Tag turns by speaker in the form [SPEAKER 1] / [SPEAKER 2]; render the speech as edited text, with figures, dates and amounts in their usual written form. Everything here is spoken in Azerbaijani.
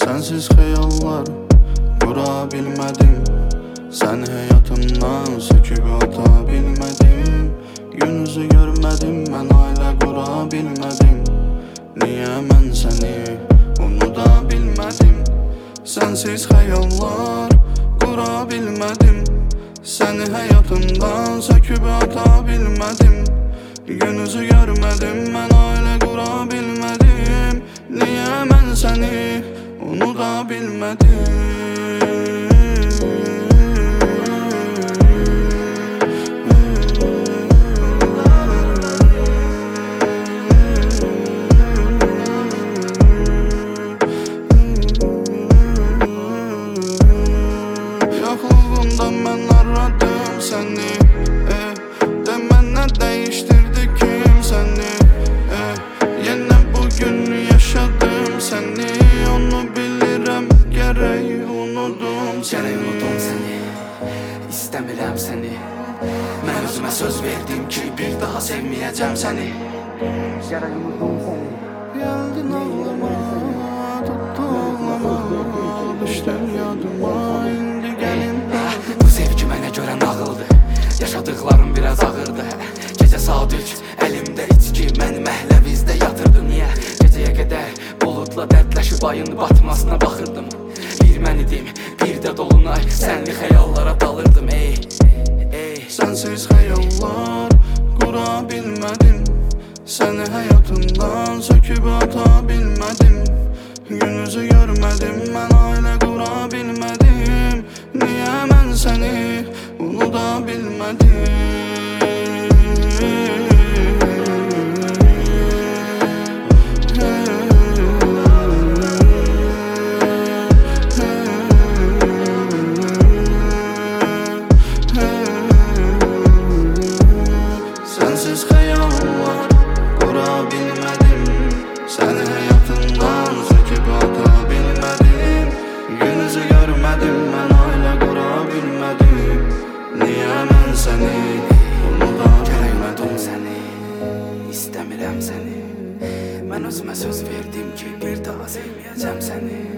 [SPEAKER 1] Sensiz xəyallar qura bilmədim, səni həyatımdan söküb ata bilmədim. Gün üzü görmədim, mən ailə qura bilmədim. Niyə mən səni unuda bilmədim? Sensiz xəyallar qura bilmədim, səni həyatımdan söküb ata bilmədim. Gün üzü görmədim, mən ailə qura bilmədim. Niyə mən səni unuda bilmədim? Yoxluğunda mən aradım səni, de mənə dəyişdirdi kim səni, yenə bugün yaşadım səni. Onu bilirəm, gərək unudum səni.
[SPEAKER 2] Gərək unudum səni, istəmirəm səni. Mən özümə söz verdim ki, bir daha sevməyəcəm səni. Gərək unudum səni.
[SPEAKER 1] Gəldin ağlama, tutdu ağlama, düşdün yadıma, indi gəlin.
[SPEAKER 2] Bu sevgi mənə görə nağıldı, yaşadıqlarım biraz ağırdı. Gecə saat 3, əlimdə içki, məni məhləvizdə yatırdı. Niyə? Gecəyə qədər buludla dərdləşib ayın batmasına baxırdım. Bir mən idim, bir də dolunay, sənli xəyallara dalırdım.
[SPEAKER 1] Sensiz xəyallar qura bilmədim, səni həyatımdan söküb ata bilmədim. Gün üzü görmədim, mən ailə qura bilmədim. Niyə mən səni unuda bilmədim? Sensiz xəyallar qura bilmədim, səni həyatımdan söküb ata bilmədim. Gün üzü görmədim, mən ailə qura bilmədim. Niyə mən səni unuda bilmədim?
[SPEAKER 2] Səni, istəmirəm səni. Mən özümə söz verdim ki, bir daha sevməyəcəm səni.